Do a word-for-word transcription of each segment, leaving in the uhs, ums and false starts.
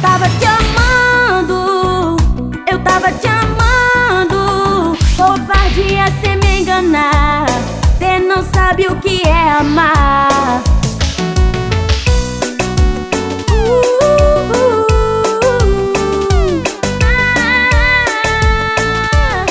tava te amando, eu tava te amando. Covardia cê me enganar, cê não sabe o que é amar. uh, uh, uh, ah.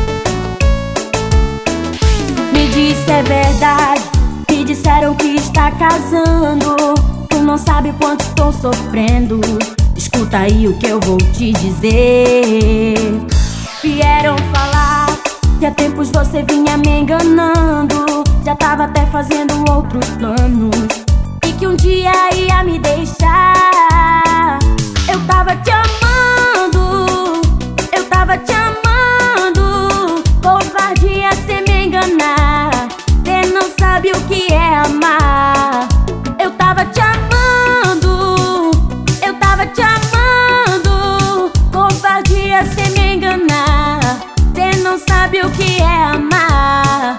Me disse é verdade, me disseram que está casando. Tu não sabe quanto estou sofrendo. Escuta aí o que eu vou te dizer. Vieram falar que há tempos você vinha me enganando, já tava até fazendo outros planos, e que um dia ia me deixar. Eu tava te amando, eu tava te amando. Covardia cê me enganar, cê não sabe o que é amar. Eu tava te amando, eu tava te amando. Covardia cê me enganar, cê não sabe o que é amar.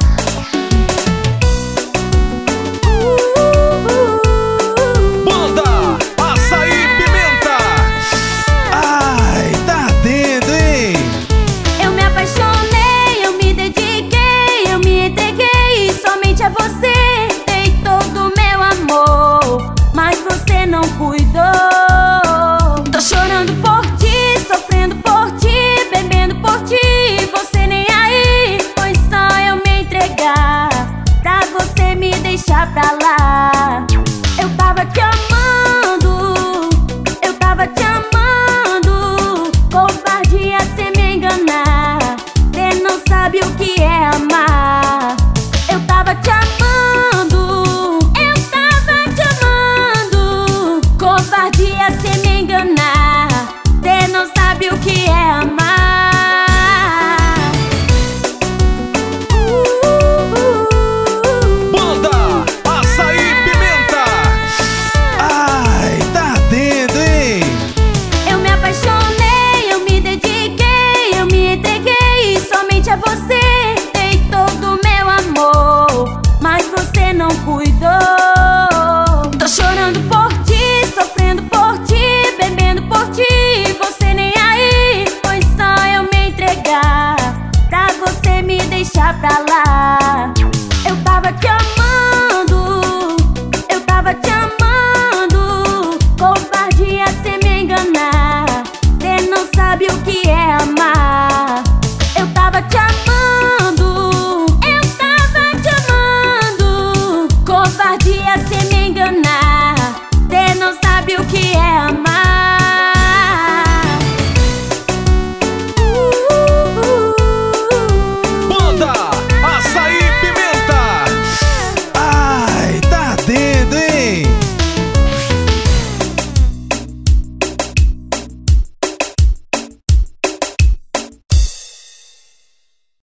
Banda Açaí Pimenta. Ai, tá ardendo, hein? Eu me apaixonei, eu me dediquei, eu me entreguei somente a você. Dei todo o meu amor, mas você não cuidou. Tô chorando por ti, sofrendo por ti, bebendo por ti. Você nem aí, foi só eu me entregar pra você me deixar pra lá. Eu tava te amando, eu tava te amando. Covardia cê me enganar, cê não sabe o que é amar. Eu tava te amando, eu tava te amando. Covardia cê me enganar, cê não sabe o que é amar. uh, uh, uh. Banda Açaí Pimenta. Ai, tá ardendo, hein? Eu me apaixonei, eu me dediquei, eu me entreguei somente a você. Dei todo o meu amor, mas você não cuidou. Tô chorando por ti, sofrendo por ti, bebendo por ti. Você nem aí, foi só eu me entregar pra você me deixar pra lá. Eu tava te amando, eu tava te amando. Covardia cê me enganar, cê não sabe o que é amar. Eu tava te amando, eu tava te amando. Covardia cê me enganar, cê não sabe o que é amar.